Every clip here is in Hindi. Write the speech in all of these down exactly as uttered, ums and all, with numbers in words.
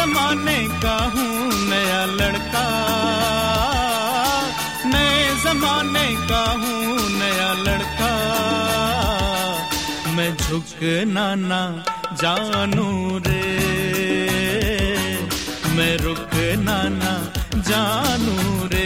जमाने का हूँ नया लड़का, नए जमाने का हूँ नया लड़का, मैं झुकना ना जानू रे, मैं रुकना ना जानू रे।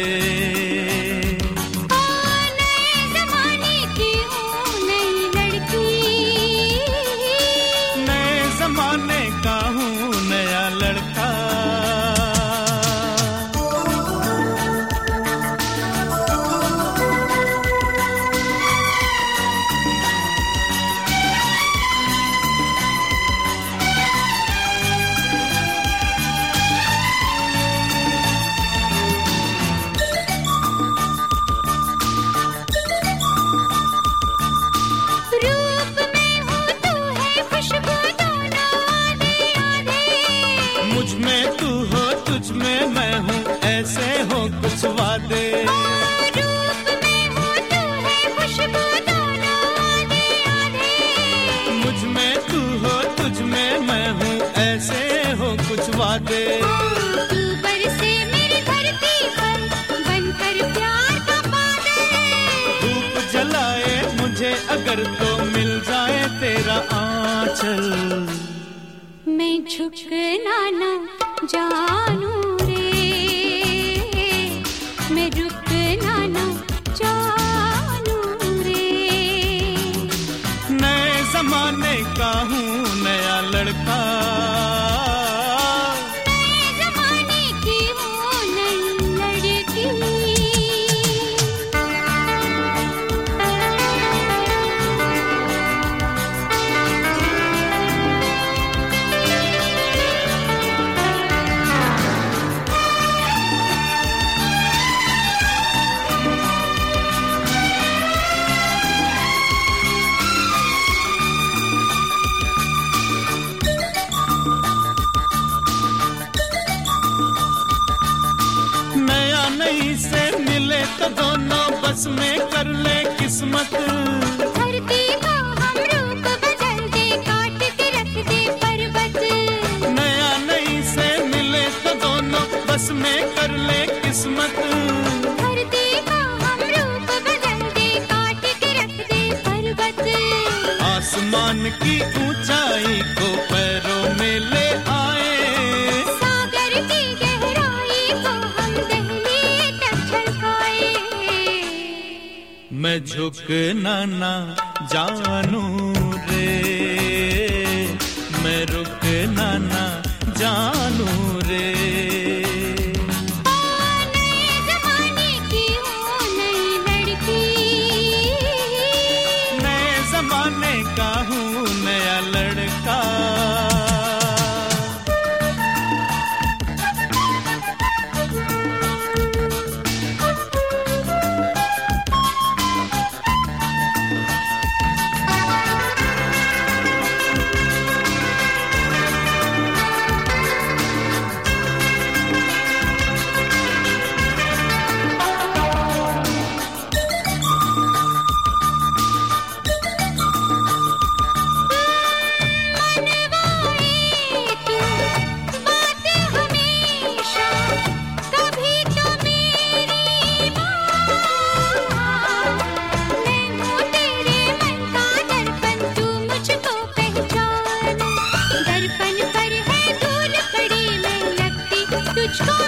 वादे रूप में हो तू है खुशबू दोनों आधे आधे, मुझ में तू हो तुझ में मैं हूँ ऐसे हो कुछ वादे। तू बरसे मेरी धरती पर बनकर प्यार का बादल, धूप जलाए मुझे अगर तो मिल जाए तेरा आंचल, मैं झुकना ना जानू मैं रुकना ना जानू रे। नए जमाने का हूँ नया लड़का, नए जमाने की हूँ नई लड़की। से मिले तो दोनों बस में कर ले किस्मत, धरती को हम रूप बदल दे काट के रख दे पर्वत, नया नई से मिले तो दोनों बस में कर ले किस्मत, धरती को हम रूप बदल दे काट के रख दे पर्वत, आसमान की ऊंचाई को पैरों में ले आए, सागर की गहराई को हम दहली मैं झुकना ना जानू रे, मैं रुकना ना जानू रे। नए जमाने की हूँ नई लड़की, नए जमाने का हूँ नया लड़का। तुझको